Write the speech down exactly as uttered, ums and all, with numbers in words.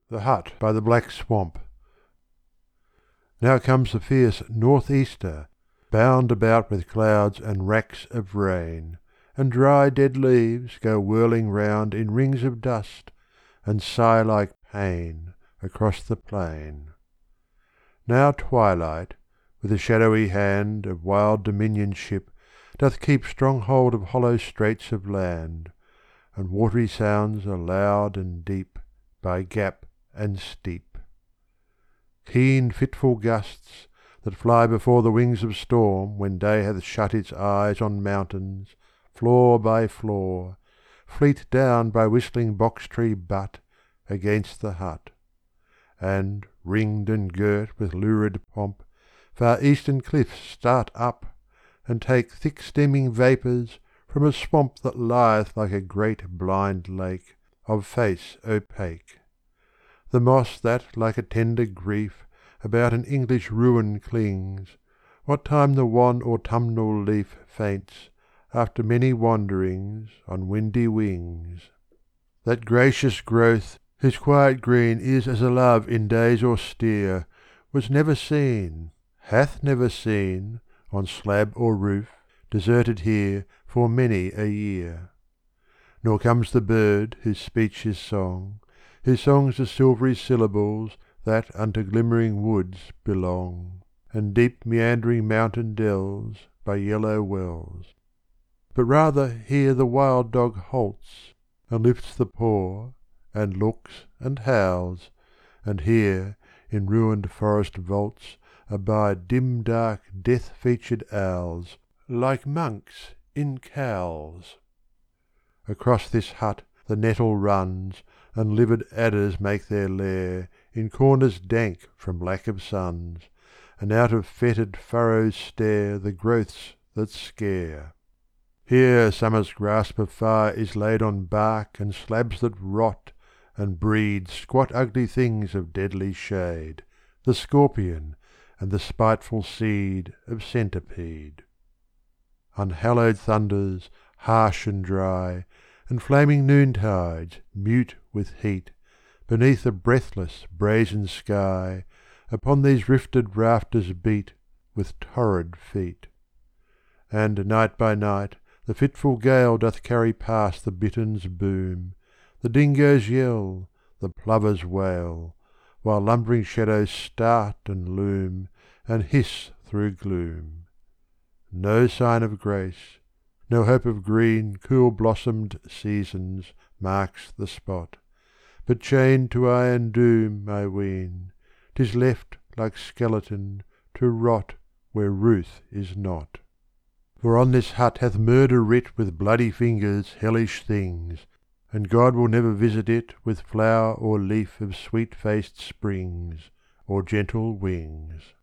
The hut by the black swamp. Now comes the fierce north easter, bound about with clouds and racks of rain, and dry dead leaves go whirling round in rings of dust, and sigh like pain across the plain. Now twilight, with the shadowy hand of wild dominionship, doth keep strong hold of hollow straits of land, and watery sounds are loud and deep by gap and steep. Keen fitful gusts, that fly before the wings of storm when day hath shut its eyes on mountains, floor by floor, fleet down by whistling box-tree butt against the hut, and, ringed and girt with lurid pomp, far eastern cliffs start up, and take thick steaming vapours from a swamp that lieth like a great blind lake of face opaque. The moss that like a tender grief about an English ruin clings, what time the wan autumnal leaf faints after many wanderings on windy wings. That gracious growth, whose quiet green is as a love in days austere, was never seen, hath never seen, on slab or roof, deserted here for many a year. Nor comes the bird whose speech is song, whose songs are silvery syllables that unto glimmering woods belong, and deep meandering mountain dells by yellow wells. But rather here the wild dog halts, and lifts the paw, and looks and howls, and here in ruined forest vaults abide dim dark death-featured owls, like monks in cowls. Across this hut the nettle runs, and livid adders make their lair in corners dank from lack of suns, and out of fetid furrows stare the growths that scare. Here summer's grasp of fire is laid on bark and slabs that rot and breed squat ugly things of deadly shade, the scorpion and the spiteful seed of centipede. Unhallowed thunders, harsh and dry, and flaming noontides, mute with heat, beneath a breathless brazen sky, upon these rifted rafters beat with torrid feet. And night by night the fitful gale doth carry past the bitterns' boom, the dingoes yell, the plovers wail, while lumbering shadows start and loom, and hiss through gloom. No sign of grace, no hope of green, cool-blossomed seasons marks the spot, but chained to iron doom, I ween, 'tis left like skeleton to rot where ruth is not. For on this hut hath murder writ with bloody fingers hellish things, and God will never visit it with flower or leaf of sweet-faced springs, or gentle wings.